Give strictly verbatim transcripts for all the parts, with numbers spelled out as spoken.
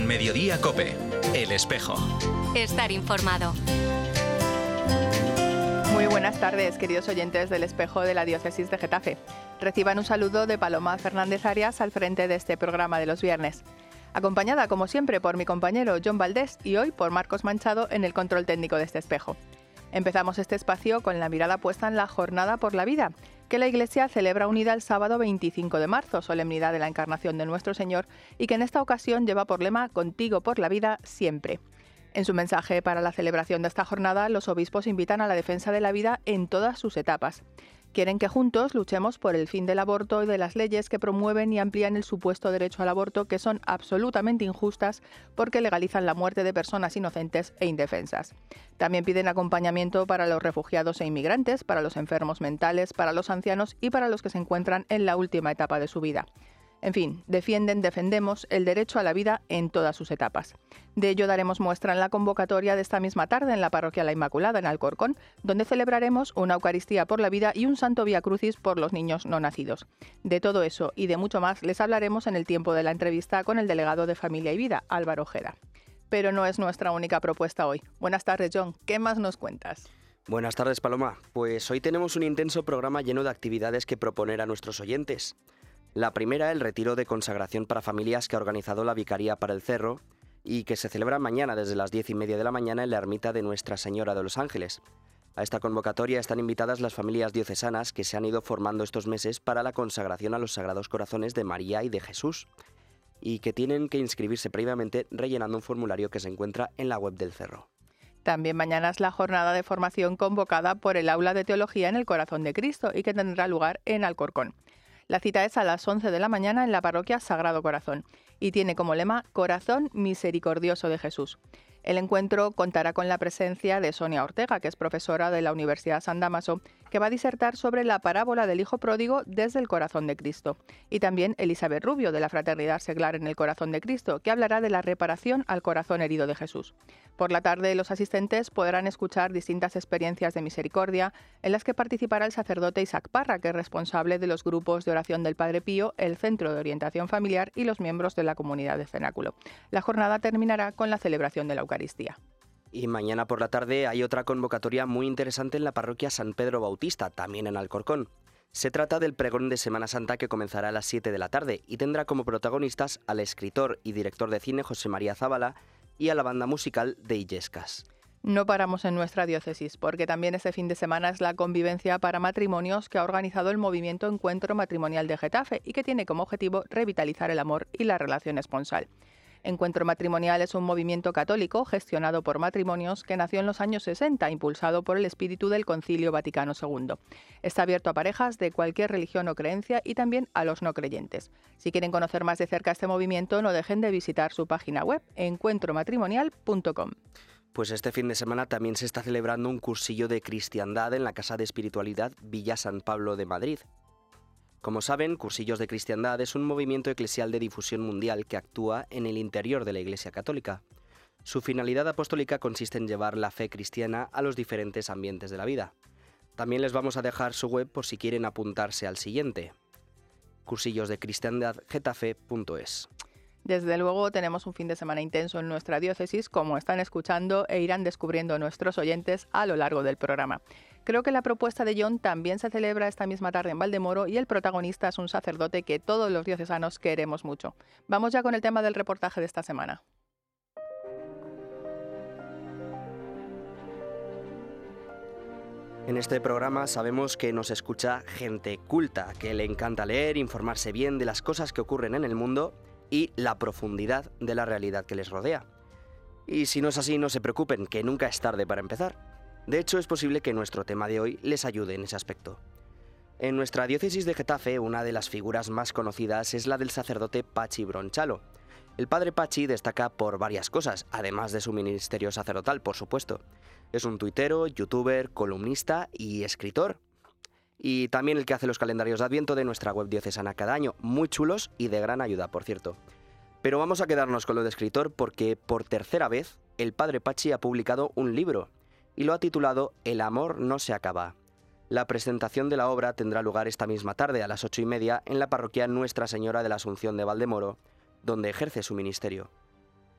En Mediodía COPE, El Espejo. Estar informado. Muy buenas tardes, queridos oyentes del Espejo de la Diócesis de Getafe. Reciban un saludo de Paloma Fernández Arias al frente de este programa de los viernes. Acompañada, como siempre, por mi compañero John Valdés y hoy por Marcos Manchado en el control técnico de este espejo. Empezamos este espacio con la mirada puesta en la Jornada por la Vida, que la Iglesia celebra unida el sábado veinticinco de marzo, solemnidad de la Encarnación de Nuestro Señor, y que en esta ocasión lleva por lema Contigo por la vida siempre. En su mensaje para la celebración de esta jornada, los obispos invitan a la defensa de la vida en todas sus etapas. Quieren que juntos luchemos por el fin del aborto y de las leyes que promueven y amplían el supuesto derecho al aborto, que son absolutamente injustas porque legalizan la muerte de personas inocentes e indefensas. También piden acompañamiento para los refugiados e inmigrantes, para los enfermos mentales, para los ancianos y para los que se encuentran en la última etapa de su vida. En fin, defienden, defendemos el derecho a la vida en todas sus etapas. De ello daremos muestra en la convocatoria de esta misma tarde en la Parroquia La Inmaculada, en Alcorcón, donde celebraremos una Eucaristía por la vida y un Santo Vía Crucis por los niños no nacidos. De todo eso y de mucho más les hablaremos en el tiempo de la entrevista con el delegado de Familia y Vida, Álvaro Ojeda. Pero no es nuestra única propuesta hoy. Buenas tardes, John. ¿Qué más nos cuentas? Buenas tardes, Paloma. Pues hoy tenemos un intenso programa lleno de actividades que proponer a nuestros oyentes. La primera, el retiro de consagración para familias que ha organizado la Vicaría para el Cerro y que se celebra mañana desde las diez y media de la mañana en la ermita de Nuestra Señora de los Ángeles. A esta convocatoria están invitadas las familias diocesanas que se han ido formando estos meses para la consagración a los Sagrados Corazones de María y de Jesús y que tienen que inscribirse previamente rellenando un formulario que se encuentra en la web del Cerro. También mañana es la jornada de formación convocada por el Aula de Teología en el Corazón de Cristo y que tendrá lugar en Alcorcón. La cita es a las once de la mañana en la parroquia Sagrado Corazón y tiene como lema Corazón Misericordioso de Jesús. El encuentro contará con la presencia de Sonia Ortega, que es profesora de la Universidad San Dámaso, que va a disertar sobre la parábola del Hijo Pródigo desde el Corazón de Cristo. Y también Elizabeth Rubio, de la Fraternidad Seglar en el Corazón de Cristo, que hablará de la reparación al corazón herido de Jesús. Por la tarde, los asistentes podrán escuchar distintas experiencias de misericordia en las que participará el sacerdote Isaac Parra, que es responsable de los grupos de oración del Padre Pío, el Centro de Orientación Familiar y los miembros de la comunidad de Cenáculo. La jornada terminará con la celebración de la Eucaristía. Y mañana por la tarde hay otra convocatoria muy interesante en la parroquia San Pedro Bautista, también en Alcorcón. Se trata del pregón de Semana Santa que comenzará a las siete de la tarde y tendrá como protagonistas al escritor y director de cine José María Zabala y a la banda musical de Illescas. No paramos en nuestra diócesis, porque también este fin de semana es la convivencia para matrimonios que ha organizado el movimiento Encuentro Matrimonial de Getafe y que tiene como objetivo revitalizar el amor y la relación esponsal. Encuentro Matrimonial es un movimiento católico gestionado por matrimonios que nació en los años sesenta, impulsado por el espíritu del Concilio Vaticano segundo. Está abierto a parejas de cualquier religión o creencia y también a los no creyentes. Si quieren conocer más de cerca este movimiento, no dejen de visitar su página web, encuentro matrimonial punto com. Pues este fin de semana también se está celebrando un cursillo de cristiandad en la Casa de Espiritualidad Villa San Pablo de Madrid. Como saben, Cursillos de Cristiandad es un movimiento eclesial de difusión mundial que actúa en el interior de la Iglesia Católica. Su finalidad apostólica consiste en llevar la fe cristiana a los diferentes ambientes de la vida. También les vamos a dejar su web por si quieren apuntarse al siguiente: cursillos de cristiandad getafe punto es. Desde luego tenemos un fin de semana intenso en nuestra diócesis, como están escuchando e irán descubriendo nuestros oyentes a lo largo del programa. Creo que la propuesta de John también se celebra esta misma tarde en Valdemoro y el protagonista es un sacerdote que todos los diocesanos queremos mucho. Vamos ya con el tema del reportaje de esta semana. En este programa sabemos que nos escucha gente culta, que le encanta leer, informarse bien de las cosas que ocurren en el mundo y la profundidad de la realidad que les rodea. Y si no es así, no se preocupen, que nunca es tarde para empezar. De hecho, es posible que nuestro tema de hoy les ayude en ese aspecto. En nuestra diócesis de Getafe, una de las figuras más conocidas es la del sacerdote Pachi Bronchalo. El padre Pachi destaca por varias cosas, además de su ministerio sacerdotal, por supuesto. Es un tuitero, youtuber, columnista y escritor. Y también el que hace los calendarios de Adviento de nuestra web diocesana cada año, muy chulos y de gran ayuda, por cierto. Pero vamos a quedarnos con lo de escritor porque por tercera vez el padre Pachi ha publicado un libro y lo ha titulado El amor no se acaba. La presentación de la obra tendrá lugar esta misma tarde a las ocho y media en la parroquia Nuestra Señora de la Asunción de Valdemoro, donde ejerce su ministerio.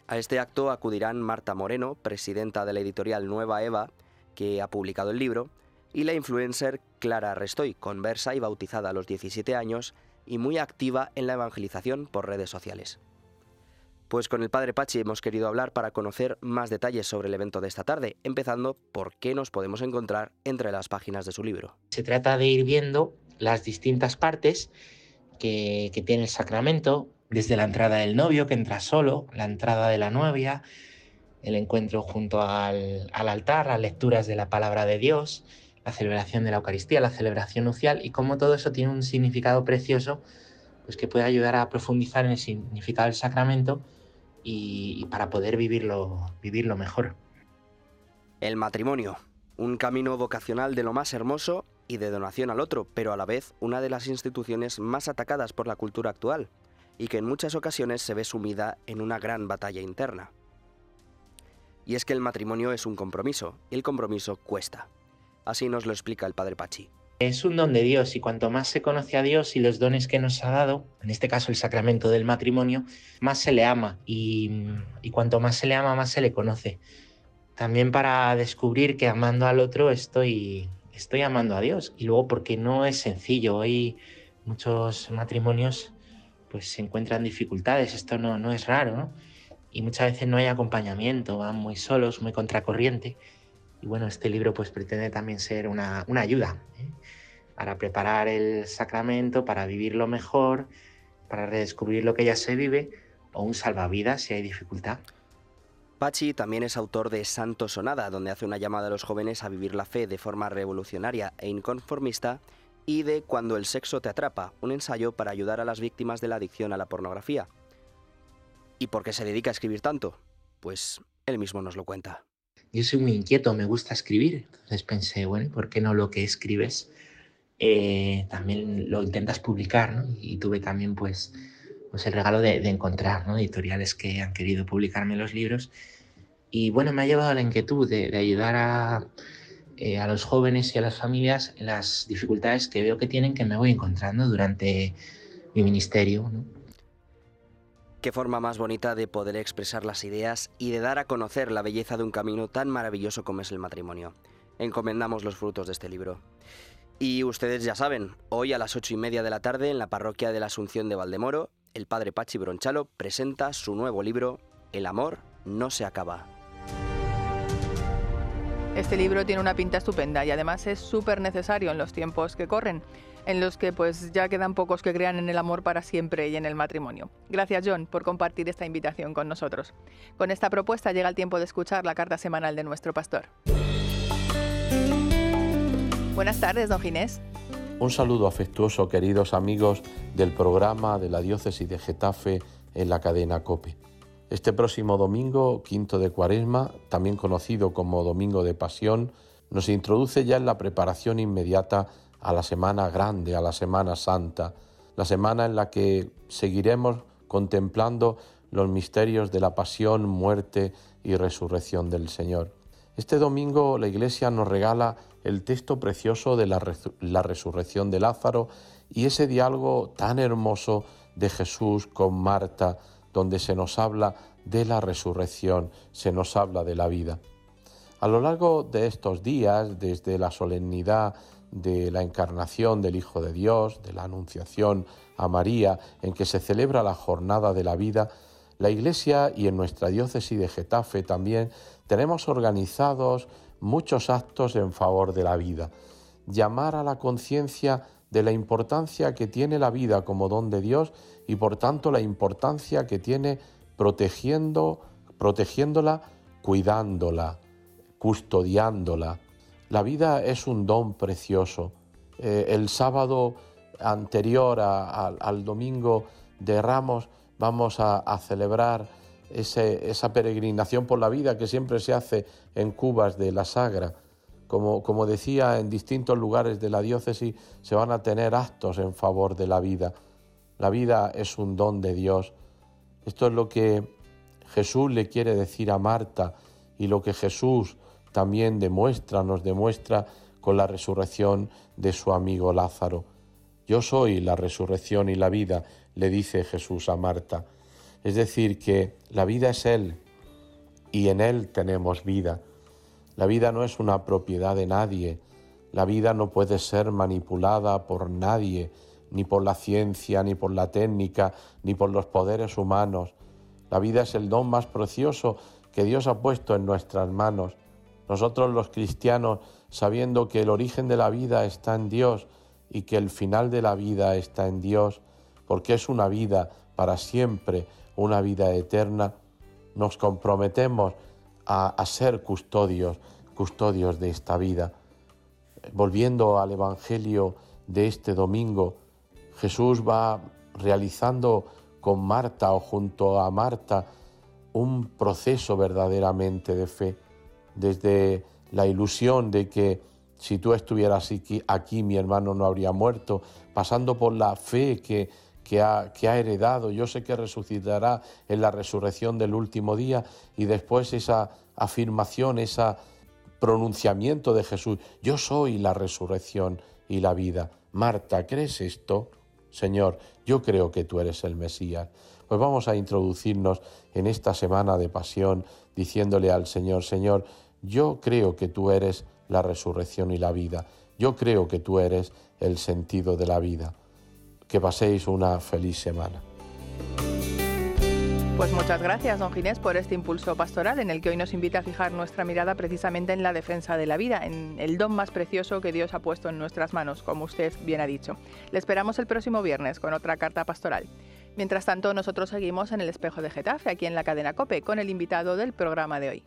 A este acto acudirán Marta Moreno, presidenta de la editorial Nueva Eva, que ha publicado el libro, y la influencer Clara Restoy, conversa y bautizada a los diecisiete años y muy activa en la evangelización por redes sociales. Pues con el padre Pachi hemos querido hablar para conocer más detalles sobre el evento de esta tarde, empezando por qué nos podemos encontrar entre las páginas de su libro. Se trata de ir viendo las distintas partes que, que tiene el sacramento, desde la entrada del novio, que entra solo, la entrada de la novia, el encuentro junto al, al altar, las lecturas de la palabra de Dios, la celebración de la Eucaristía, la celebración nupcial, y cómo todo eso tiene un significado precioso, pues que puede ayudar a profundizar en el significado del sacramento y, y para poder vivirlo, vivirlo mejor. El matrimonio, un camino vocacional de lo más hermoso y de donación al otro, pero a la vez una de las instituciones más atacadas por la cultura actual, y que en muchas ocasiones se ve sumida en una gran batalla interna. Y es que el matrimonio es un compromiso, y el compromiso cuesta. Así nos lo explica el padre Pachi. Es un don de Dios, y cuanto más se conoce a Dios y los dones que nos ha dado, en este caso el sacramento del matrimonio, más se le ama, y, y cuanto más se le ama, más se le conoce. También para descubrir que amando al otro estoy, estoy amando a Dios, y luego porque no es sencillo. Hoy muchos matrimonios pues se encuentran dificultades, esto no, no es raro, ¿no? Y muchas veces no hay acompañamiento, van muy solos, muy contracorriente. Y bueno, este libro pues pretende también ser una, una ayuda, ¿eh? Para preparar el sacramento, para vivirlo mejor, para redescubrir lo que ya se vive, o un salvavidas si hay dificultad. Pachi también es autor de Santo Sonada, donde hace una llamada a los jóvenes a vivir la fe de forma revolucionaria e inconformista, y de Cuando el sexo te atrapa, un ensayo para ayudar a las víctimas de la adicción a la pornografía. ¿Y por qué se dedica a escribir tanto? Pues él mismo nos lo cuenta. Yo soy muy inquieto, me gusta escribir, entonces pensé, bueno, ¿por qué no lo que escribes eh, también lo intentas publicar, ¿no? Y tuve también pues, pues el regalo de, de encontrar, ¿no?, editoriales que han querido publicarme los libros, y bueno, me ha llevado a la inquietud de, de ayudar a, eh, a los jóvenes y a las familias en las dificultades que veo que tienen, que me voy encontrando durante mi ministerio, ¿no? Qué forma más bonita de poder expresar las ideas y de dar a conocer la belleza de un camino tan maravilloso como es el matrimonio. Encomendamos los frutos de este libro. Y ustedes ya saben, hoy a las ocho y media de la tarde en la parroquia de la Asunción de Valdemoro, el padre Pachi Bronchalo presenta su nuevo libro, El amor no se acaba. Este libro tiene una pinta estupenda y además es súper necesario en los tiempos que corren, en los que pues ya quedan pocos que crean en el amor para siempre y en el matrimonio. Gracias, John, por compartir esta invitación con nosotros. Con esta propuesta llega el tiempo de escuchar la carta semanal de nuestro pastor. Buenas tardes, don Ginés. Un saludo afectuoso, queridos amigos del programa de la Diócesis de Getafe en la cadena COPE. Este próximo domingo, quinto de Cuaresma, también conocido como Domingo de Pasión, nos introduce ya en la preparación inmediata a la Semana Grande, a la Semana Santa, la semana en la que seguiremos contemplando los misterios de la pasión, muerte y resurrección del Señor. Este domingo la Iglesia nos regala el texto precioso de la, res- la resurrección de Lázaro y ese diálogo tan hermoso de Jesús con Marta, donde se nos habla de la resurrección, se nos habla de la vida. A lo largo de estos días, desde la solemnidad de la encarnación del Hijo de Dios, de la Anunciación a María, en que se celebra la jornada de la vida, la Iglesia y en nuestra diócesis de Getafe también tenemos organizados muchos actos en favor de la vida. Llamar a la conciencia de la importancia que tiene la vida como don de Dios y por tanto la importancia que tiene protegiendo, protegiéndola, cuidándola, custodiándola. La vida es un don precioso. Eh, el sábado anterior a, a, al domingo de Ramos vamos a, a celebrar ese, esa peregrinación por la vida que siempre se hace en cubas de la Sagra. Como, como decía, en distintos lugares de la diócesis se van a tener actos en favor de la vida. La vida es un don de Dios. Esto es lo que Jesús le quiere decir a Marta y lo que Jesús también demuestra, nos demuestra con la resurrección de su amigo Lázaro. Yo soy la resurrección y la vida, le dice Jesús a Marta. Es decir, que la vida es Él y en Él tenemos vida. La vida no es una propiedad de nadie, la vida no puede ser manipulada por nadie, ni por la ciencia, ni por la técnica, ni por los poderes humanos. La vida es el don más precioso que Dios ha puesto en nuestras manos. Nosotros los cristianos, sabiendo que el origen de la vida está en Dios y que el final de la vida está en Dios, porque es una vida para siempre, una vida eterna, nos comprometemos a, a ser custodios, custodios de esta vida. Volviendo al Evangelio de este domingo, Jesús va realizando con Marta o junto a Marta un proceso verdaderamente de fe, desde la ilusión de que si tú estuvieras aquí, aquí mi hermano no habría muerto, pasando por la fe que, que, ha, que ha heredado, yo sé que resucitará en la resurrección del último día, y después esa afirmación, ese pronunciamiento de Jesús, yo soy la resurrección y la vida. Marta, ¿crees esto? Señor, yo creo que tú eres el Mesías. Pues vamos a introducirnos en esta semana de pasión diciéndole al Señor, Señor, yo creo que tú eres la resurrección y la vida. Yo creo que tú eres el sentido de la vida. Que paséis una feliz semana. Pues muchas gracias, don Ginés, por este impulso pastoral en el que hoy nos invita a fijar nuestra mirada precisamente en la defensa de la vida, en el don más precioso que Dios ha puesto en nuestras manos, como usted bien ha dicho. Le esperamos el próximo viernes con otra carta pastoral. Mientras tanto, nosotros seguimos en el Espejo de Getafe, aquí en la cadena COPE, con el invitado del programa de hoy.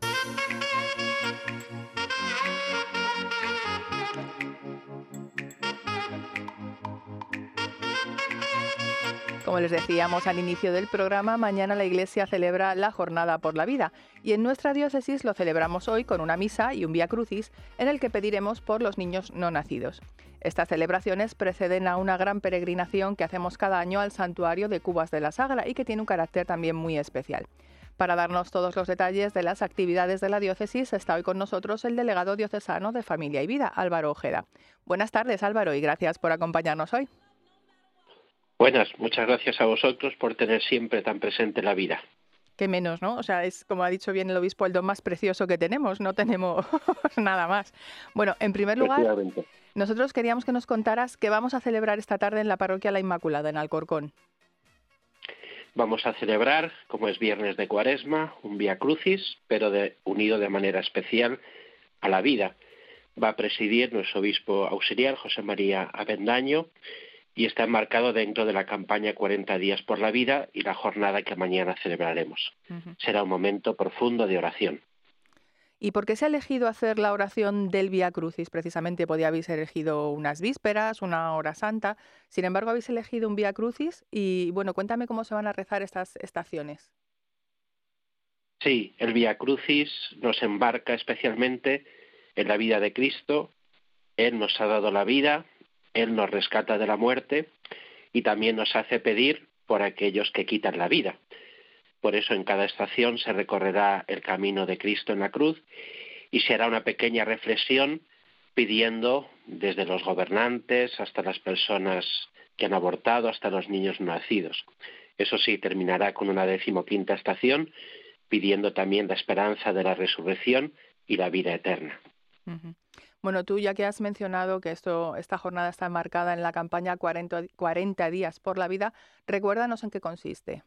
Como les decíamos al inicio del programa, mañana la Iglesia celebra la Jornada por la Vida y en nuestra diócesis lo celebramos hoy con una misa y un Vía Crucis en el que pediremos por los niños no nacidos. Estas celebraciones preceden a una gran peregrinación que hacemos cada año al santuario de Cubas de la Sagra y que tiene un carácter también muy especial. Para darnos todos los detalles de las actividades de la diócesis está hoy con nosotros el delegado diocesano de Familia y Vida, Álvaro Ojeda. Buenas tardes, Álvaro, y gracias por acompañarnos hoy. Buenas, muchas gracias a vosotros por tener siempre tan presente la vida. Qué menos, ¿no? O sea, es, como ha dicho bien el obispo, el don más precioso que tenemos, no tenemos nada más. Bueno, en primer lugar, nosotros queríamos que nos contaras qué vamos a celebrar esta tarde en la parroquia La Inmaculada, en Alcorcón. Vamos a celebrar, como es viernes de Cuaresma, un Vía Crucis, pero de, unido de manera especial a la vida. Va a presidir nuestro obispo auxiliar, José María Avendaño, y está enmarcado dentro de la campaña cuarenta días por la vida y la jornada que mañana celebraremos. Uh-huh. Será un momento profundo de oración. ¿Y por qué se ha elegido hacer la oración del Vía Crucis? Precisamente podía haber elegido unas vísperas, una hora santa. Sin embargo, habéis elegido un Vía Crucis y, bueno, cuéntame cómo se van a rezar estas estaciones. Sí, el Vía Crucis nos embarca especialmente en la vida de Cristo. Él nos ha dado la vida, Él nos rescata de la muerte y también nos hace pedir por aquellos que quitan la vida. Por eso en cada estación se recorrerá el camino de Cristo en la cruz y se hará una pequeña reflexión pidiendo desde los gobernantes hasta las personas que han abortado, hasta los niños no nacidos. Eso sí, terminará con una decimoquinta estación pidiendo también la esperanza de la resurrección y la vida eterna. Uh-huh. Bueno, tú ya que has mencionado que esto, esta jornada está enmarcada en la campaña cuarenta, cuarenta días por la vida, recuérdanos en qué consiste.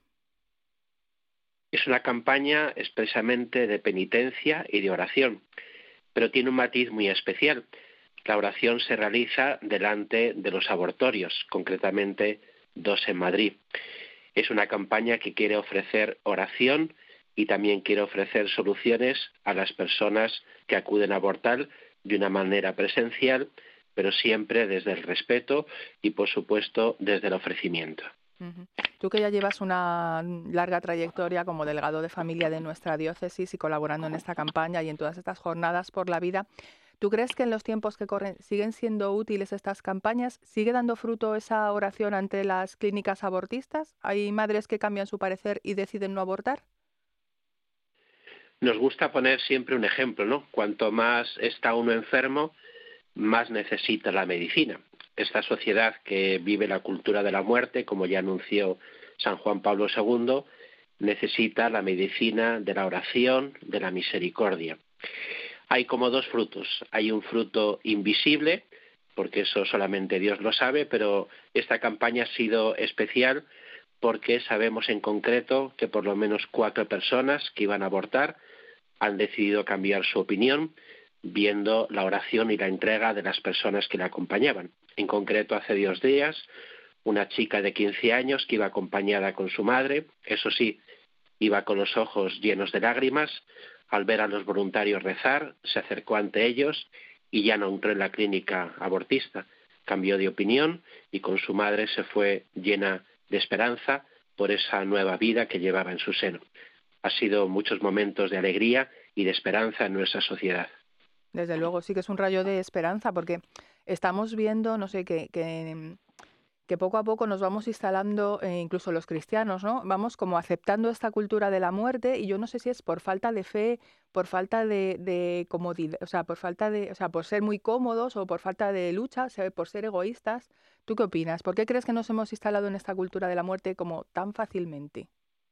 Es una campaña expresamente de penitencia y de oración, pero tiene un matiz muy especial. La oración se realiza delante de los abortorios, concretamente dos en Madrid. Es una campaña que quiere ofrecer oración y también quiere ofrecer soluciones a las personas que acuden a abortar de una manera presencial, pero siempre desde el respeto y, por supuesto, desde el ofrecimiento. Uh-huh. Tú que ya llevas una larga trayectoria como delegado de familia de nuestra diócesis y colaborando en esta campaña y en todas estas jornadas por la vida, ¿tú crees que en los tiempos que corren siguen siendo útiles estas campañas? ¿Sigue dando fruto esa oración ante las clínicas abortistas? ¿Hay madres que cambian su parecer y deciden no abortar? Nos gusta poner siempre un ejemplo, ¿no? Cuanto más está uno enfermo, más necesita la medicina. Esta sociedad que vive la cultura de la muerte, como ya anunció San Juan Pablo segundo, necesita la medicina de la oración, de la misericordia. Hay como dos frutos. Hay un fruto invisible, porque eso solamente Dios lo sabe, pero esta campaña ha sido especial porque sabemos en concreto que por lo menos cuatro personas que iban a abortar han decidido cambiar su opinión viendo la oración y la entrega de las personas que la acompañaban. En concreto, hace dos días, una chica de quince años que iba acompañada con su madre, eso sí, iba con los ojos llenos de lágrimas. Al ver a los voluntarios rezar, se acercó ante ellos y ya no entró en la clínica abortista. Cambió de opinión y con su madre se fue llena de esperanza por esa nueva vida que llevaba en su seno. Ha sido muchos momentos de alegría y de esperanza en nuestra sociedad. Desde luego, sí que es un rayo de esperanza, porque estamos viendo, no sé, que, que, que poco a poco nos vamos instalando, eh, incluso los cristianos, ¿no? Vamos como aceptando esta cultura de la muerte, y yo no sé si es por falta de fe, por falta de, de comodidad, o sea, por falta de, o sea, por ser muy cómodos o por falta de lucha, o sea, por ser egoístas. ¿Tú qué opinas? ¿Por qué crees que nos hemos instalado en esta cultura de la muerte como tan fácilmente?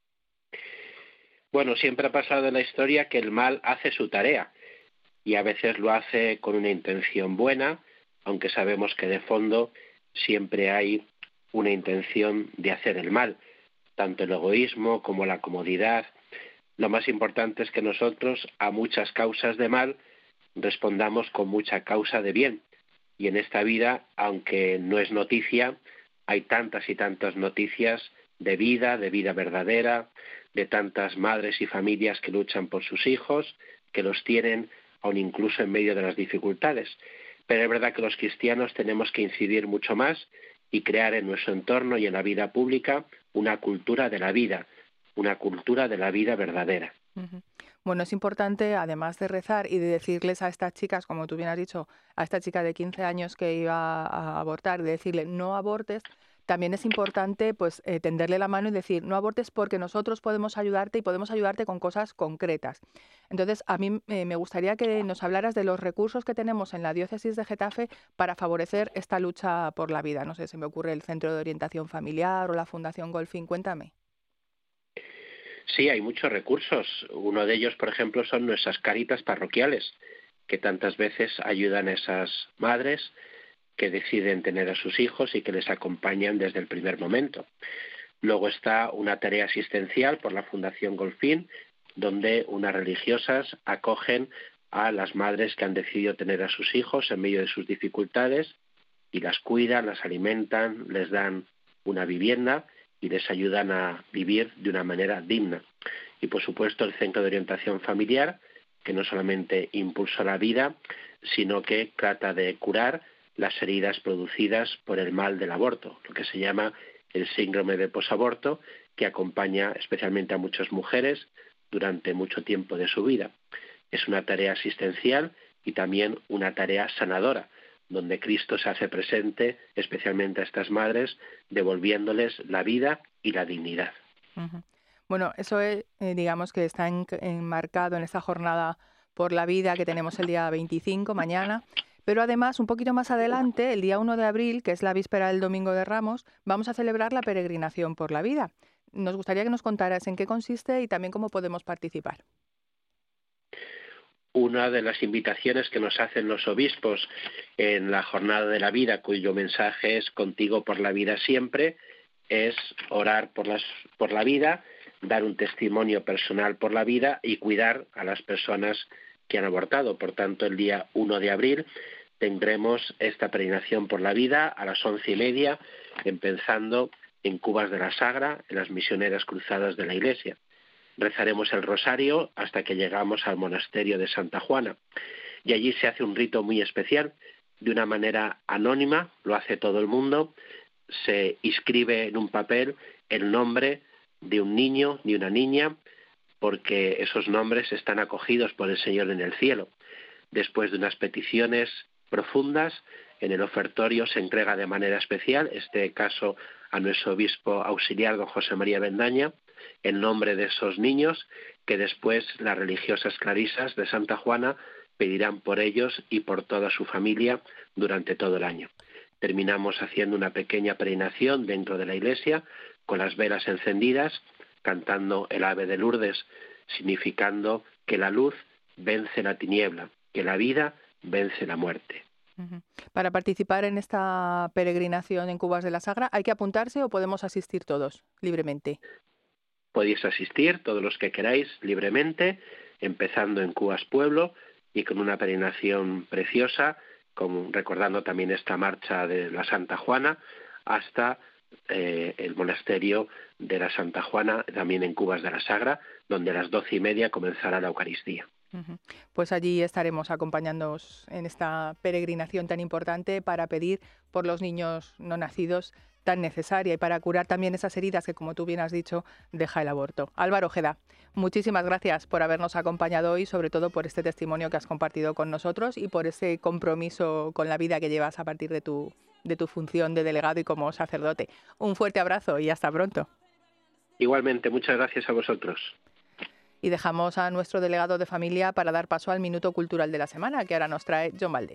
Bueno, siempre ha pasado en la historia que el mal hace su tarea y a veces lo hace con una intención buena, aunque sabemos que de fondo siempre hay una intención de hacer el mal, tanto el egoísmo como la comodidad. Lo más importante es que nosotros a muchas causas de mal respondamos con mucha causa de bien. Y en esta vida, aunque no es noticia, hay tantas y tantas noticias de vida, de vida verdadera, de tantas madres y familias que luchan por sus hijos, que los tienen aun incluso en medio de las dificultades. Pero es verdad que los cristianos tenemos que incidir mucho más y crear en nuestro entorno y en la vida pública una cultura de la vida, una cultura de la vida verdadera. Uh-huh. Bueno, es importante, además de rezar y de decirles a estas chicas, como tú bien has dicho, a esta chica de quince años que iba a abortar, de decirle no abortes, también es importante pues eh, tenderle la mano y decir no abortes porque nosotros podemos ayudarte y podemos ayudarte con cosas concretas. Entonces, a mí eh, me gustaría que nos hablaras de los recursos que tenemos en la diócesis de Getafe para favorecer esta lucha por la vida. No sé, se me ocurre el Centro de Orientación Familiar o la Fundación Golfín. Cuéntame. Sí, hay muchos recursos. Uno de ellos, por ejemplo, son nuestras cáritas parroquiales, que tantas veces ayudan a esas madres que deciden tener a sus hijos y que les acompañan desde el primer momento. Luego está una tarea asistencial por la Fundación Golfín, donde unas religiosas acogen a las madres que han decidido tener a sus hijos en medio de sus dificultades y las cuidan, las alimentan, les dan una vivienda y les ayudan a vivir de una manera digna. Y por supuesto el Centro de Orientación Familiar, que no solamente impulsa la vida, sino que trata de curar las heridas producidas por el mal del aborto, lo que se llama el síndrome de posaborto, que acompaña especialmente a muchas mujeres durante mucho tiempo de su vida. Es una tarea asistencial y también una tarea sanadora, donde Cristo se hace presente especialmente a estas madres, devolviéndoles la vida y la dignidad. Uh-huh. Bueno, eso es, eh, digamos que está en, enmarcado en esta jornada por la vida que tenemos el día veinticinco, mañana. Pero además, un poquito más adelante, el día uno de abril, que es la víspera del Domingo de Ramos, vamos a celebrar la peregrinación por la vida. Nos gustaría que nos contaras en qué consiste y también cómo podemos participar. Una de las invitaciones que nos hacen los obispos en la Jornada de la Vida, cuyo mensaje es Contigo por la vida siempre, es orar por, las, por la vida, dar un testimonio personal por la vida y cuidar a las personas que han abortado. Por tanto, el día uno de abril tendremos esta peregrinación por la vida a las once y media, empezando en Cubas de la Sagra, en las misioneras cruzadas de la Iglesia. Rezaremos el rosario hasta que llegamos al monasterio de Santa Juana. Y allí se hace un rito muy especial, de una manera anónima, lo hace todo el mundo, se inscribe en un papel el nombre de un niño ni una niña, porque esos nombres están acogidos por el Señor en el cielo. Después de unas peticiones profundas, en el ofertorio se entrega de manera especial, en este caso a nuestro obispo auxiliar, don José María Bendaña, el nombre de esos niños, que después las religiosas clarisas de Santa Juana pedirán por ellos y por toda su familia durante todo el año. Terminamos haciendo una pequeña peregrinación dentro de la iglesia, con las velas encendidas, cantando el Ave de Lourdes, significando que la luz vence la tiniebla, que la vida vence la muerte. Para participar en esta peregrinación en Cubas de la Sagra, ¿hay que apuntarse o podemos asistir todos libremente? Podéis asistir todos los que queráis libremente, empezando en Cubas Pueblo y con una peregrinación preciosa, como recordando también esta marcha de la Santa Juana, hasta eh, el monasterio de la Santa Juana, también en Cubas de la Sagra, donde a las doce y media comenzará la Eucaristía. Pues allí estaremos acompañándoos en esta peregrinación tan importante para pedir por los niños no nacidos tan necesaria y para curar también esas heridas que, como tú bien has dicho, deja el aborto. Álvaro Ojeda, muchísimas gracias por habernos acompañado hoy, sobre todo por este testimonio que has compartido con nosotros y por ese compromiso con la vida que llevas a partir de tu, de tu función de delegado y como sacerdote. Un fuerte abrazo y hasta pronto. Igualmente, muchas gracias a vosotros. Y dejamos a nuestro delegado de familia para dar paso al Minuto Cultural de la semana, que ahora nos trae John Valdés.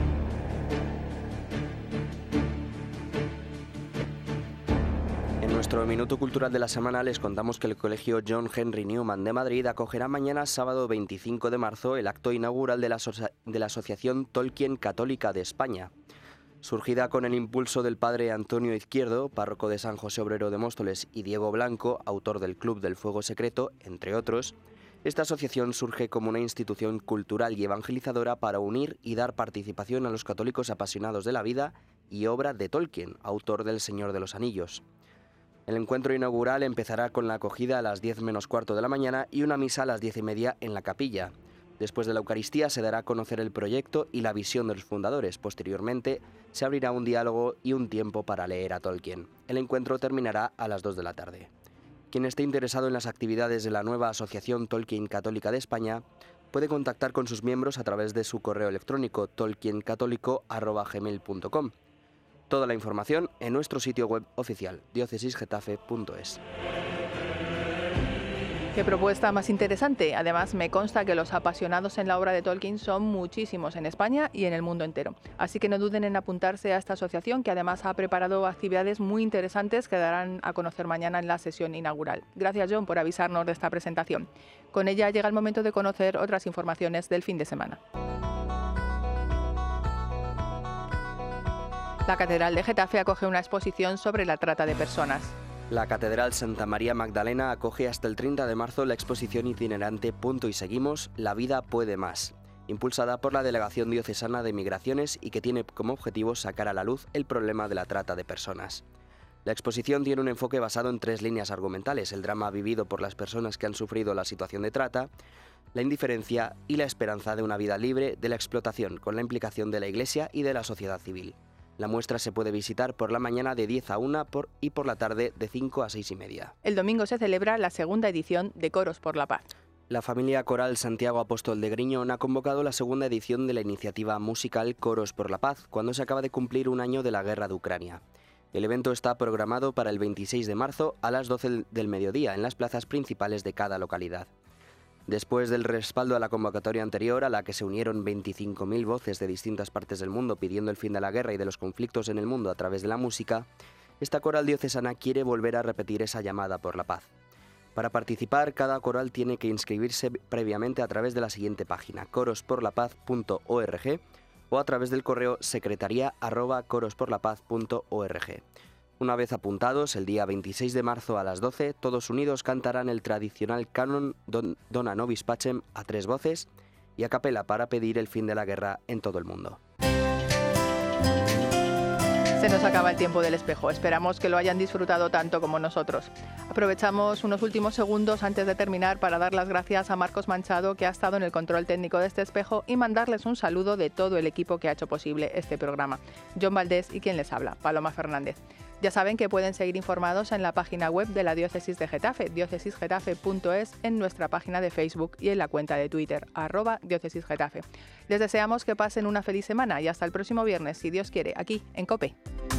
En nuestro Minuto Cultural de la semana les contamos que el Colegio John Henry Newman de Madrid acogerá mañana, sábado veinticinco de marzo, el acto inaugural de la, aso- de la Asociación Tolkien Católica de España. Surgida con el impulso del padre Antonio Izquierdo, párroco de San José Obrero de Móstoles, y Diego Blanco, autor del Club del Fuego Secreto, entre otros, esta asociación surge como una institución cultural y evangelizadora para unir y dar participación a los católicos apasionados de la vida y obra de Tolkien, autor del Señor de los Anillos. El encuentro inaugural empezará con la acogida a las diez menos cuarto de la mañana y una misa a las diez y media en la capilla. Después de la Eucaristía se dará a conocer el proyecto y la visión de los fundadores. Posteriormente se abrirá un diálogo y un tiempo para leer a Tolkien. El encuentro terminará a las dos de la tarde. Quien esté interesado en las actividades de la nueva Asociación Tolkien Católica de España puede contactar con sus miembros a través de su correo electrónico tolkiencatólico arroba gmail punto com. Toda la información en nuestro sitio web oficial, diócesis getafe punto es. Qué propuesta más interesante. Además, me consta que los apasionados en la obra de Tolkien son muchísimos en España y en el mundo entero. Así que no duden en apuntarse a esta asociación, que además ha preparado actividades muy interesantes que darán a conocer mañana en la sesión inaugural. Gracias, John, por avisarnos de esta presentación. Con ella llega el momento de conocer otras informaciones del fin de semana. La Catedral de Getafe acoge una exposición sobre la trata de personas. La Catedral Santa María Magdalena acoge hasta el treinta de marzo la exposición itinerante Punto y Seguimos, La vida puede más, impulsada por la Delegación Diocesana de Migraciones y que tiene como objetivo sacar a la luz el problema de la trata de personas. La exposición tiene un enfoque basado en tres líneas argumentales: el drama vivido por las personas que han sufrido la situación de trata, la indiferencia y la esperanza de una vida libre de la explotación, con la implicación de la Iglesia y de la sociedad civil. La muestra se puede visitar por la mañana de diez a una por, y por la tarde de cinco a seis y media. El domingo se celebra la segunda edición de Coros por la Paz. La familia coral Santiago Apóstol de Griñón ha convocado la segunda edición de la iniciativa musical Coros por la Paz, cuando se acaba de cumplir un año de la guerra de Ucrania. El evento está programado para el veintiséis de marzo a las doce del mediodía en las plazas principales de cada localidad. Después del respaldo a la convocatoria anterior, a la que se unieron veinticinco mil voces de distintas partes del mundo pidiendo el fin de la guerra y de los conflictos en el mundo a través de la música, esta coral diocesana quiere volver a repetir esa llamada por la paz. Para participar, cada coral tiene que inscribirse previamente a través de la siguiente página: coros por la paz punto org, o a través del correo secretaría arroba coros por la paz punto org. Una vez apuntados, el día veintiséis de marzo a las doce, todos unidos cantarán el tradicional canon Don, Dona Nobis Pacem a tres voces y a capela para pedir el fin de la guerra en todo el mundo. Se nos acaba el tiempo del espejo. Esperamos que lo hayan disfrutado tanto como nosotros. Aprovechamos unos últimos segundos antes de terminar para dar las gracias a Marcos Manchado, que ha estado en el control técnico de este espejo, y mandarles un saludo de todo el equipo que ha hecho posible este programa. John Valdés y quien les habla, Paloma Fernández. Ya saben que pueden seguir informados en la página web de la Diócesis de Getafe, diócesis getafe punto es, en nuestra página de Facebook y en la cuenta de Twitter, arroba Diócesis Getafe. Les deseamos que pasen una feliz semana y hasta el próximo viernes, si Dios quiere, aquí en COPE.